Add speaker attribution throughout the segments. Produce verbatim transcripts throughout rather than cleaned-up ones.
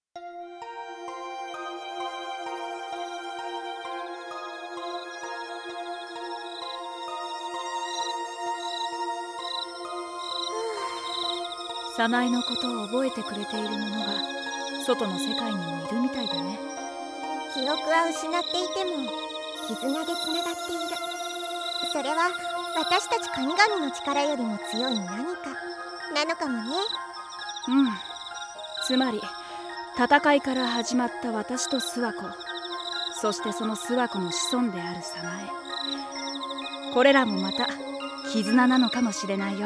Speaker 1: 早苗のことを覚えてくれている者が外の世界にもいるみたいだね。
Speaker 2: 記憶は失っていても絆でつながっている。それは私たち神々の力よりも強い何かなのかもね。
Speaker 1: うん、つまり戦いから始まった私と諏訪子、そしてその諏訪子の子孫である早苗、これらもまた絆なのかもしれないよ。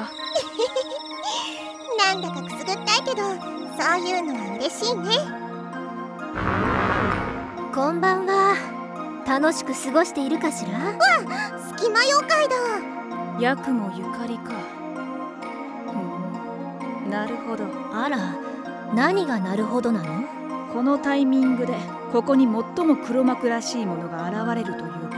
Speaker 2: なんだかくすぐったいけど、そういうのは嬉しいね。
Speaker 3: こんばんは。楽しく過ごしているかしら？わ
Speaker 2: っ、隙間妖怪だ。
Speaker 1: 八雲ゆかりか。うん、なるほど。
Speaker 3: あら、何がなるほどなの？
Speaker 1: このタイミングでここに最も黒幕らしいものが現れるということ、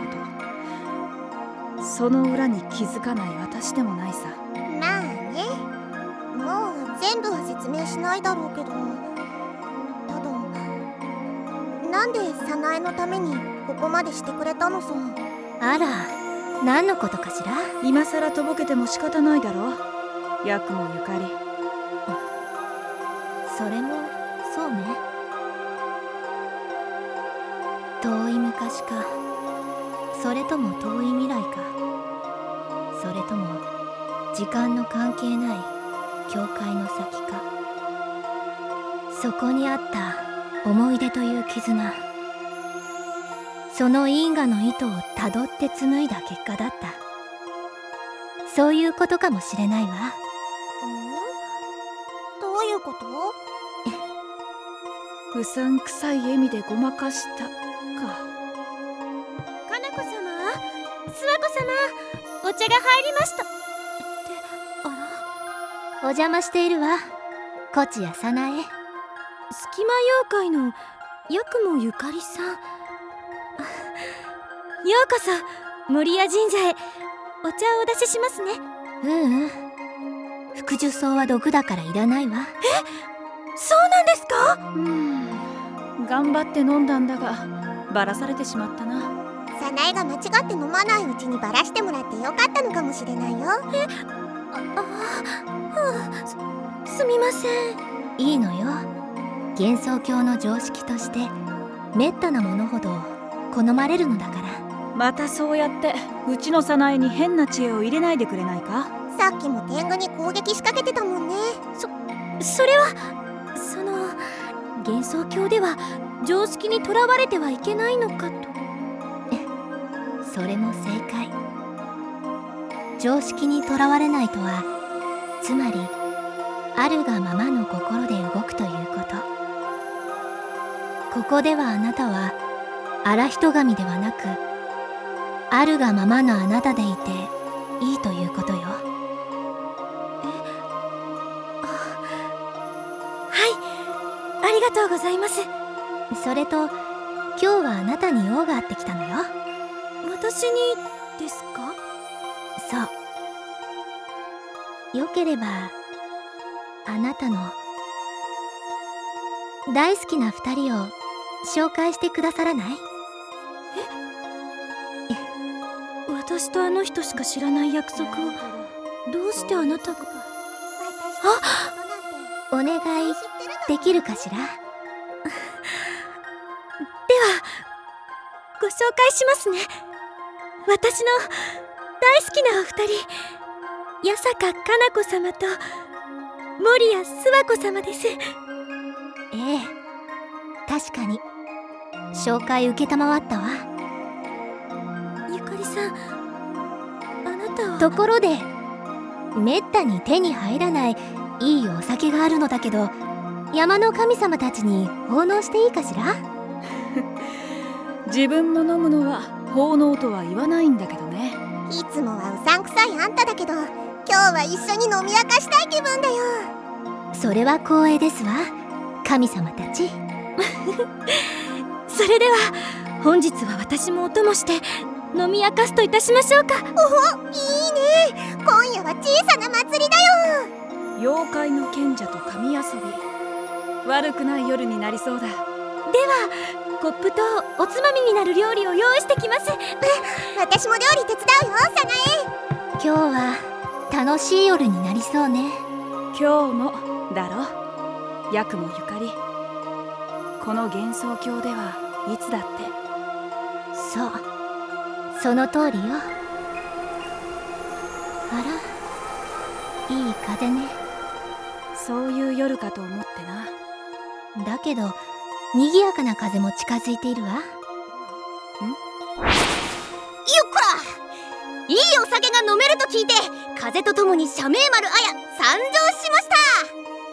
Speaker 1: その裏に気づかない私でもないさ。
Speaker 2: まあね、もう全部は説明しないだろうけど、ただなんで早苗のためにここまでしてくれたのさ。
Speaker 3: あら、何のことかしら？
Speaker 1: 今さらとぼけても仕方ないだろ、八雲ゆかり。
Speaker 3: それもそうね。遠い昔か、それとも遠い未来か、それとも時間の関係ない境界の先か。そこにあった思い出という絆、その因果の糸をたどって紡いだ結果だった。そういうことかもしれないわ。
Speaker 2: ん？どういうこと？
Speaker 1: うさんくさい笑みでごまかしたか。
Speaker 3: かなこ様、諏訪子様、お茶が入りました。ってあら、お邪魔しているわ、こちや早苗。隙間妖怪の八雲ゆかりさん。ようこそ守谷神社へ。お茶をお出ししますね。ううん、福寿草は毒だからいらないわ。え、そうなんですか？
Speaker 1: うーん、頑張って飲んだんだがバラされてしまったな。
Speaker 2: 早苗が間違って飲まないうちにバラしてもらってよかったのかもしれないよ。
Speaker 3: え、ああ、はあ、す、すみません。いいのよ、幻想郷の常識としてめったなものほど好まれるのだから。
Speaker 1: またそうやってうちの早苗に変な知恵を入れないでくれないか。
Speaker 2: さっきも天狗に攻撃仕掛けてたもんね。
Speaker 3: そ、それはその幻想郷では常識にとらわれてはいけないのかと。それも正解。常識にとらわれないとは、つまりあるがままの心で動くということ。ここではあなたは荒人神ではなく、あるがままのあなたでいていいということよ。え、あ、はい、ありがとうございます。それと今日はあなたに用があってきたのよ。私にですか？そう。よければあなたの大好きな二人を紹介してくださらない？え？私とあの人しか知らない約束をどうしてあなたが？あ！お願いできるかしら？ではご紹介しますね。私の大好きなお二人、八坂かな子様と守谷諏訪子様です。ええ、確かに紹介承ったわ。ゆかりさん、あなたは。ところで、めったに手に入らないいいお酒があるのだけど、山の神様たちに奉納していいかしら？
Speaker 1: 自分も飲むのは奉納とは言わないんだけどね。
Speaker 2: いつもはうさんくさいあんただけど、今日は一緒に飲み明かしたい気分だよ。
Speaker 3: それは光栄ですわ、神様たち。それでは本日は私もお供して飲み明かすといたしましょうか。
Speaker 2: お、いいね。今夜は小さな祭りだよ。
Speaker 1: 妖怪の賢者と神遊び、 悪くない夜になりそうだ。
Speaker 3: ではコップとおつまみになる料理を用意してきます。
Speaker 2: 私も料理手伝うよ、サナエ。
Speaker 3: 今日は楽しい夜になりそうね。
Speaker 1: 今日もだろ、ヤクモゆかり。この幻想郷ではいつだって。
Speaker 3: そう、その通りよ。あら、いい風ね。
Speaker 1: そういう夜かと思ってな。
Speaker 3: だけど賑やかな風も近づいているわ。ん？よっこら！いいお酒が飲めると聞いて、風とともに社名丸あや参上しました。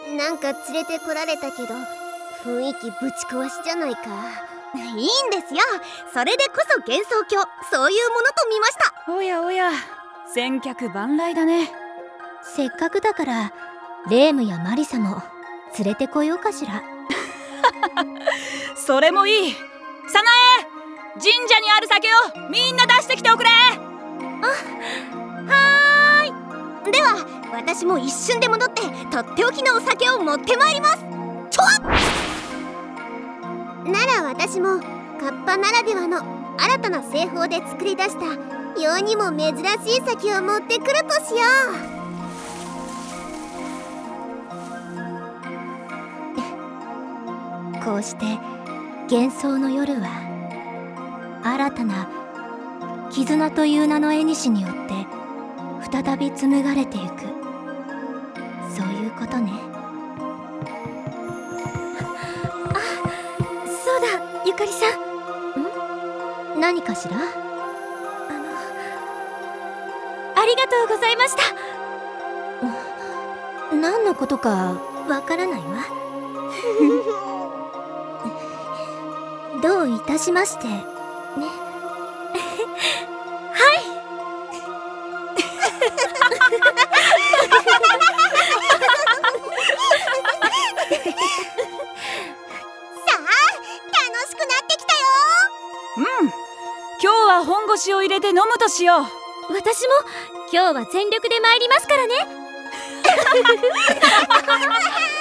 Speaker 2: なんか連れてこられたけど、雰囲気ぶち壊しじゃないか。
Speaker 3: いいんですよ。それでこそ幻想郷、そういうものと見ました。
Speaker 1: おやおや、千客万来だね。
Speaker 3: せっかくだからレームやマリサも連れてこようかしら。
Speaker 1: それもいい。サナエ、神社にある酒をみんな出してきておくれ。
Speaker 3: あ、はーい。では私も一瞬で戻ってとっておきのお酒を持ってまいります。ちょっ
Speaker 2: なら私もカッパならではの新たな製法で作り出した世にも珍しい酒を持ってくるとしよ
Speaker 3: う。こうして幻想の夜は新たな絆という名の縁によって再び紡がれていく、そういうことね。あ、そうだ、ゆかりさん。ん？何かしら？あの、ありがとうございました。何のことかわからないわ。どういたしましてね。
Speaker 1: うん、今日は本腰を入れて飲むとしよう。
Speaker 3: 私も今日は全力で参りますからね。